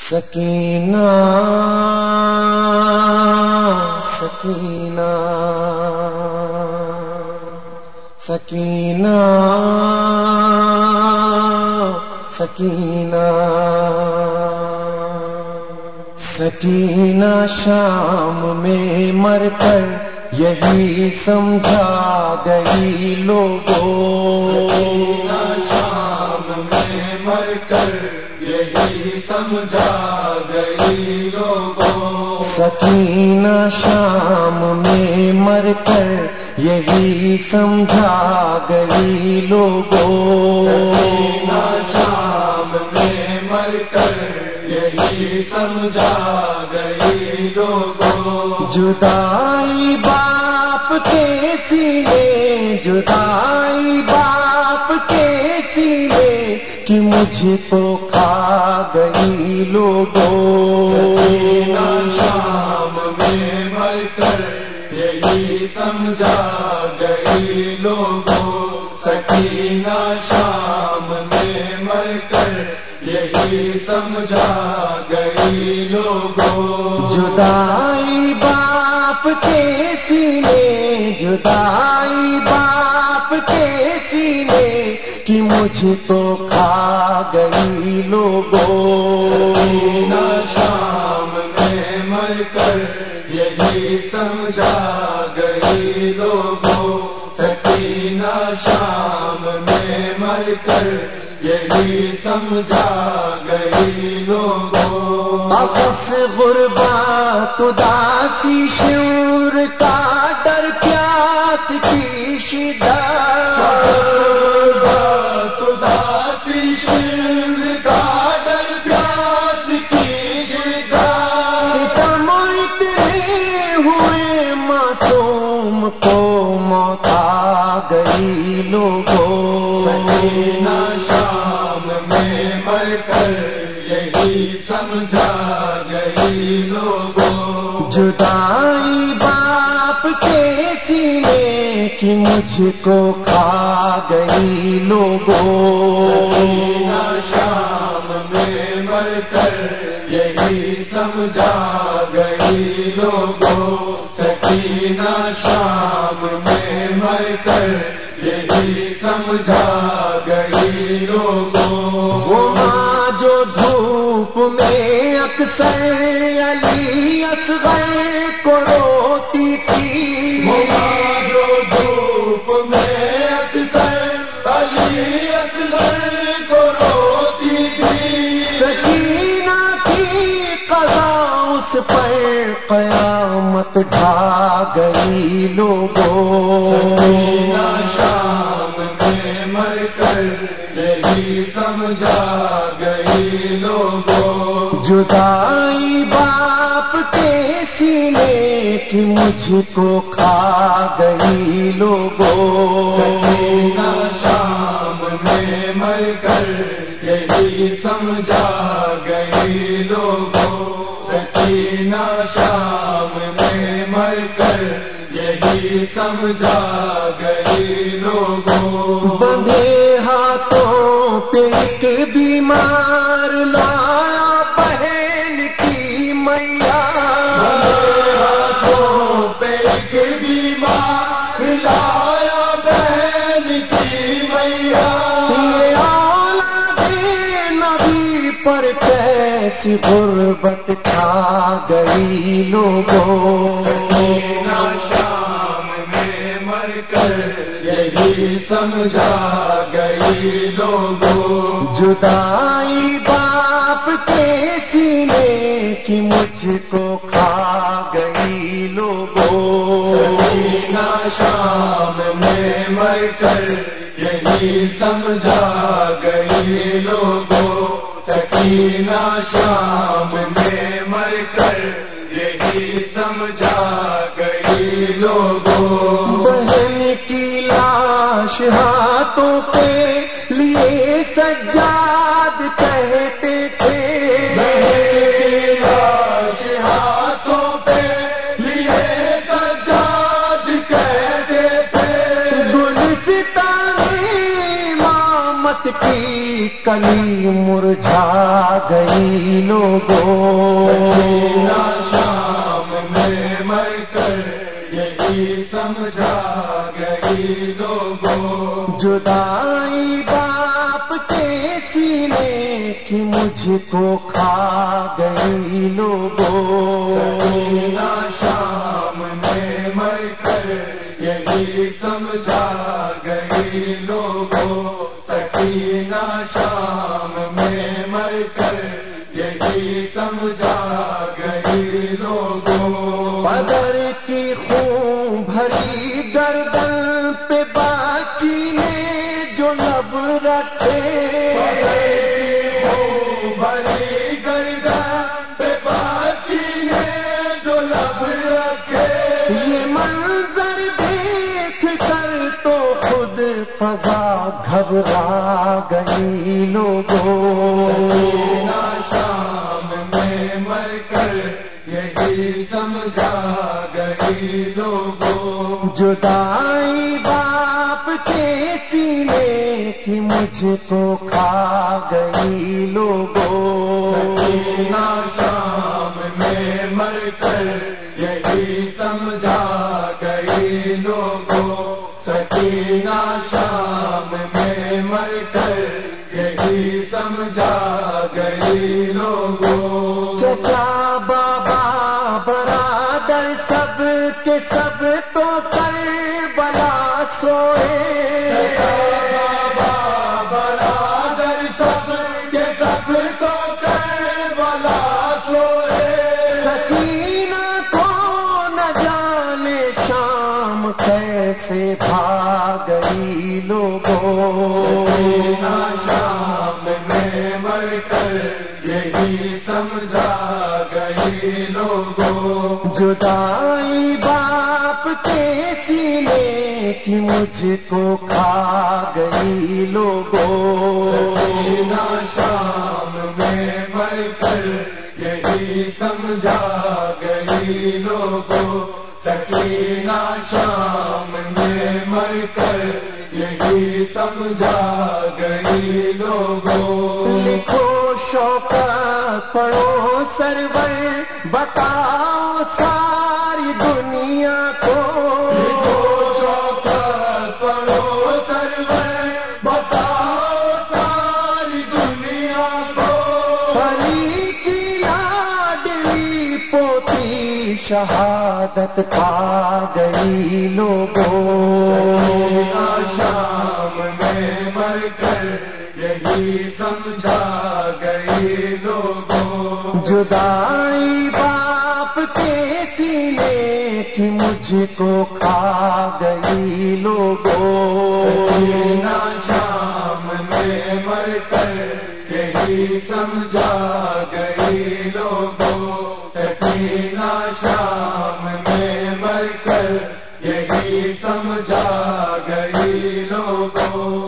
سکینہ سکینہ سکینہ سکینہ سکینہ شام میں مر کر یہی سمجھا گئی لوگوں، سکینہ شام میں مر کر یہی سمجھا گئی لوگوں، سکینہ شام میں مر کر یہی سمجھا گئی لوگوں، سکینہ شام میں مر کر یہی سمجھا گئی لوگوں، جدائی باپ کے سینے، جدائی باپ کے سینے کہ مجھ کو کھا گئی لوگوں، سکینہ شام میں مر کر یہی سمجھا گئی لوگوں، سکینہ شام میں مر کر یہی سمجھا گئی لوگوں، جدائی باپ کے سینے، جدائی باپ کے سینے کہ مجھ کو کھا گئی لوگوں، سکینہ شام میں مر کر یہی سمجھا گئی لوگوں، سکینہ شام میں مر کر یہی سمجھا گئی لوگوں، افس غربت اداسی شور کا ڈر پیاس کی شدت، اداسی شیر کا ڈر پیاس کی شدت، ستم اتنے ہوئے معصوم کو موت آ گئی لوگوں، سکینہ شام میں مر کر یہی سمجھا گئی لوگوں، جدائی باپ کے سینے کہ مجھ کو کھا گئی لوگوں، سکینہ شام میں مر کر یہی سمجھا گئی لوگوں، سکینہ شام میں مر کر یہی سمجھا گئی لوگوں، وہ ماں جو دھوپ میں اکثر علی اصغر کو روتی تھی، وہ ماں جو دھوپ میں اکثر علی اصغر کو روتی تھی، سکینہ کی قضا اس پر قیامت ڈھا گئی لوگوں، سکینہ شام میں مر کر یہی سمجھا گئی لوگوں، جدائی باپ کے سینے کہ مجھ کو کھا گئی لوگوں، سکینہ شام میں مر کر یہی سمجھا گئی لوگوں، سکینہ شام میں مر کر یہی سمجھا گئی لوگوں، بندھے ہاتھوں پہ ایک بیمار لایا بہن کی میاں، ہاتھوں پہ ایک بیمار لایا بہن کی میاں، یہ اولاد نبی پر کیسی غربت چھا گئی لوگوں، سکینہ شام میں مر کر یہی سمجھا گئی لوگوں، جدائی باپ کے سینے کہ مجھ کو کھا گئی لوگوں، سکینہ شام میں مر کر یہی سمجھا گئی لوگوں، سکینہ شام میں مر کر یہی سمجھا گئی لوگوں، بہن کی لاش ہاتھوں پہ لیے سجاد کہتے تھے، لاش ہاتھوں پہ لیے سجاد کہتے تھے، گلستان امامت کی کلی مرجھا گئی لوگوں، سکینہ شام میں مر کر یہی سمجھا گئی لوگوں، جدائی باپ کے سینے کی مجھ کو کھا گئی لوگوں، سکینہ شام میں مر کر یہی سمجھا گئی لوگوں، سکینہ شام میں مر کر یہی سمجھا گئی لوگوں، بدر کی خون بھری گردن پہ باقی نے جو لب رکھے، بڑی گردن پہ باقی نے جو لب رکھے، یہ منظر دیکھ کر تو خود فضا گھبرا گئی لوگوں، سکینہ شام میں مر کر یہی سمجھا گئی لوگوں، جدائی باپ کے سینے کی مجھ کو کھا گئی لوگوں، سکینہ شام میں مر کر یہی سمجھا گئی لوگوں، سکینہ شام میں مر کر یہی سمجھا گئی لوگوں، چچا بابا برادر سب کے سب تو کربلا سوئے، بابا برادر سب کے سب تو کربلا سوئے، سکینہ کو نہ جانے شام کیسے بھاگ گئی لوگوں، سکینہ شام میں مر کر یہی سمجھا گئی لوگوں، جدائی باپ کے سینے کی مجھ کو کھا گئی لوگوں، سکینہ شام میں مر کر یہی سمجھا گئی لوگوں، سکینہ شام میں مر کر یہی سمجھا گئی لوگوں، لکھو شوکت پڑھو سرور بتاؤ ساری دنیا کو، شوکت پڑھو سرور بتاؤ ساری دنیا کو، پری کی لاڈلی پوتی شہادت پا گئی لوگوں، سکینہ شام میں مر کر یہی سمجھا گئی لوگوں، جدائی باپ کے سینے کی مجھ کو کھا گئی لوگوں، سکینہ شام میں مر کر یہی سمجھا گئی لوگوں، سکینہ شام میں مر کر یہی سمجھا گئی لوگوں۔